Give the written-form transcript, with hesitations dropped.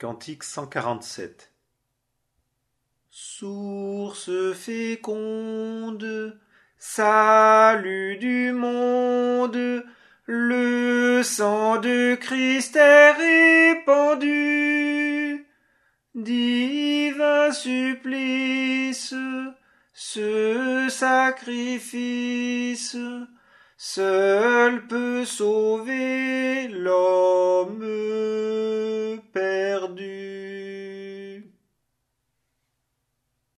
Cantique 147. Source féconde, salut du monde, le sang de Christ est répandu. Divin supplice, ce sacrifice, seul peut sauver l'homme.